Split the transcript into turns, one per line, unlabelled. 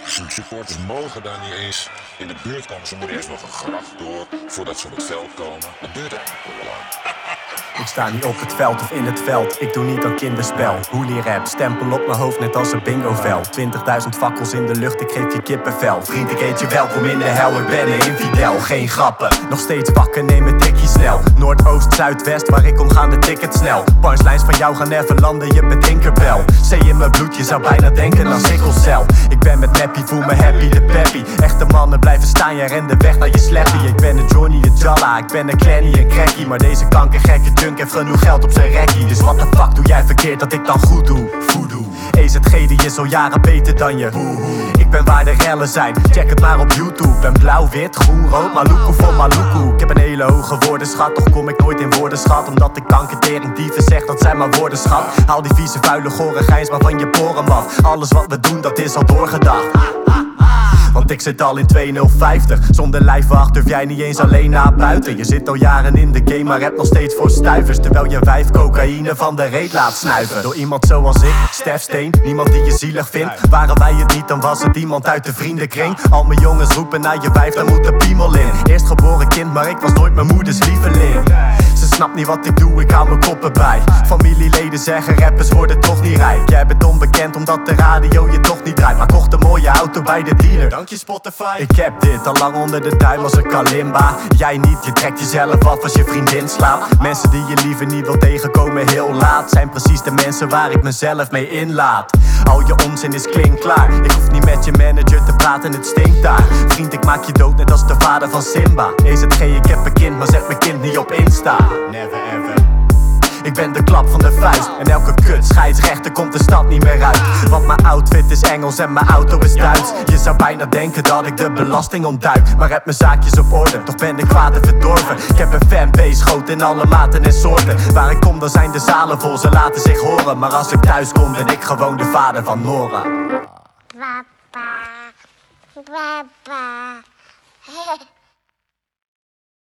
Supporters mogen daar niet eens in de buurt komen. Ze moeten eerst nog een gracht door voordat ze op het veld komen. Dat duurt eigenlijk wel lang.
Ik sta niet op het veld of in het veld, ik doe niet aan kinderspel. Hooli rap, stempel op mijn hoofd net als een bingovel. 20.000 fakkels in de lucht, ik geef je kippenvel. Vriend, ik heet je welkom in de hel, ik ben een infidel. Geen grappen, nog steeds wakker, neem het tikje snel. Noordoost, zuidwest, waar ik om gaan de ticket snel. Punchlines van jou gaan even landen, je bent Tinkerbell. C in mijn bloed, je zou bijna denken aan sikkelcel. Ik ben met Nappy, voel me happy, de peppy. Echte mannen blijven staan, jij rent de weg naar je slappy. Ik ben een Johnny, een Jalla, ik ben een Clanny, een crackie. Maar deze kankergekke junk heeft genoeg geld op zijn rekkie. Dus wat de fuck doe jij verkeerd dat ik dan goed doe? Voodoo. EZG die is al jaren beter dan je. Ik ben waar de rellen zijn, check het maar op YouTube. Ben blauw, wit, groen, rood, Maluku voor Maluku. Ik heb een hele hoge woordenschat, toch kom ik nooit in woordenschat. Omdat ik kankerdering dieven zeg, dat zijn maar woorden schat. Haal die vieze vuile gore gijns maar van je poren af. Alles wat we doen, dat is al doorgedacht. Want ik zit al in 2050. Zonder lijfwacht durf jij niet eens alleen naar buiten. Je zit al jaren in de game, maar hebt nog steeds voor stuivers. Terwijl je 5 cocaïne van de reet laat snuiven. Door iemand zoals ik, Stef Steen, niemand die je zielig vindt. Waren wij het niet, dan was het iemand uit de vriendenkring. Al mijn jongens roepen naar je wijf, daar moet een piemel in. Eerstgeboren kind, maar ik was nooit mijn moeders lieveling. Ze snapt niet wat ik doe, ik hou mijn koppen bij. Familieleden zeggen rappers worden toch niet rijk. Jij bent onbekend omdat de radio je toch niet draait. Maar kocht een mooie auto bij de dealer, dank je Spotify. Ik heb dit al lang onder de duim als een kalimba. Jij niet, je trekt jezelf af als je vriendin slaapt. Mensen die je liever niet wil tegenkomen heel laat zijn precies de mensen waar ik mezelf mee inlaat. Al je onzin is klinkklaar. Ik hoef niet met je manager te praten, het stinkt daar. Vriend, ik maak je dood net als de vader van Simba. EZG, ik heb een kind, maar zet mijn kind niet op Insta. Never ever. Ik ben de klap van de vuist en elke kut scheidsrechter komt de stad niet meer uit. Want mijn outfit is Engels en mijn auto is Duits. Je zou bijna denken dat ik de belasting ontduik. Maar heb mijn zaakjes op orde, toch ben ik kwaad en verdorven. Ik heb een fanbase groot in alle maten en soorten. Waar ik kom dan zijn de zalen vol, ze laten zich horen. Maar als ik thuis kom ben ik gewoon de vader van Nora.
Papa, papa.